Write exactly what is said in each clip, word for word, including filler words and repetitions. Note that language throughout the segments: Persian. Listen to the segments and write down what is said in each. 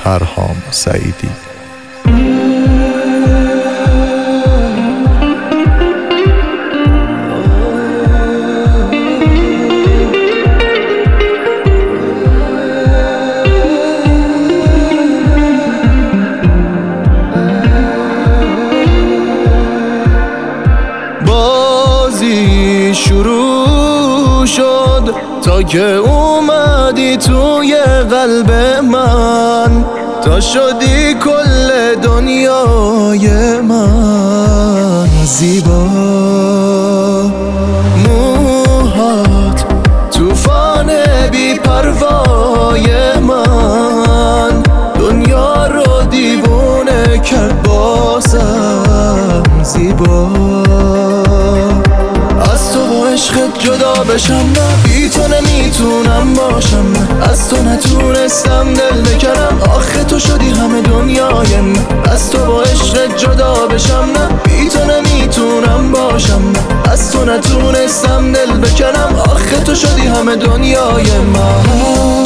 پرهام سعیدی. بازی شروع شد تا که اومدی توی قلب من، تا شدی کل دنیای من. زیبا موهات توفان بی پروای من، دنیا رو دیوونه کرد بازم. زیبا از تو با عشقت جدا بشم، نه بی تو نمیتونم باشم، نه از تو نتونستم دل بکنم، آخه تو شدی همه دنیای من. از تو با عشقت جدا بشم، نه بی تو نمیتونم باشم، نه از تو نتونستم دل بکنم، آخه تو شدی همه دنیای من.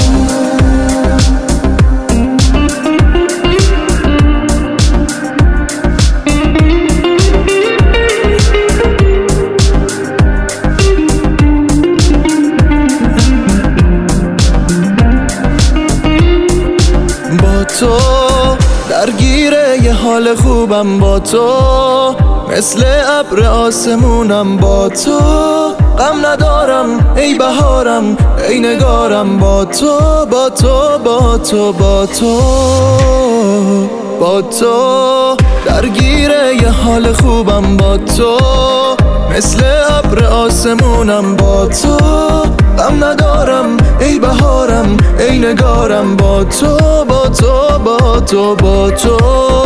تو درگیره یه حال خوبم با تو، مثل ابر آسمونم با تو. غم ندارم ای بهارم ای نگارم با تو، با تو با تو با تو با تو درگیره یه حال خوبم با تو، مثل ابر آسمونم با تو. غم ندارم ای بهارم ای نگارم با تو، با تو با تو با تو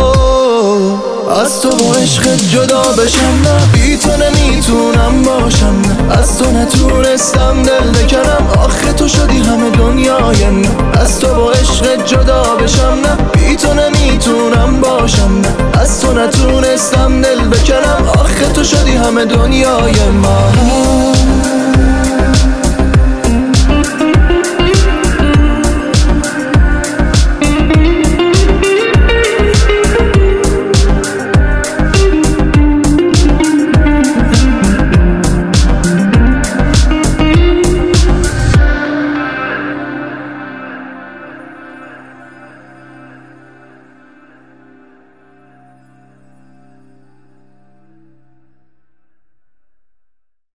از تو با عشقت جدا بشم، نه بی تو نمیتونم باشم، نه از تو نتونستم دل بکنم، آخه تو شدی همه دنیای من. از تو با عشقت جدا بشم، نه بی تو نمیتونم باشم، نه از تو نتونستم دل بکنم، آخه تو شدی همه دنیای من.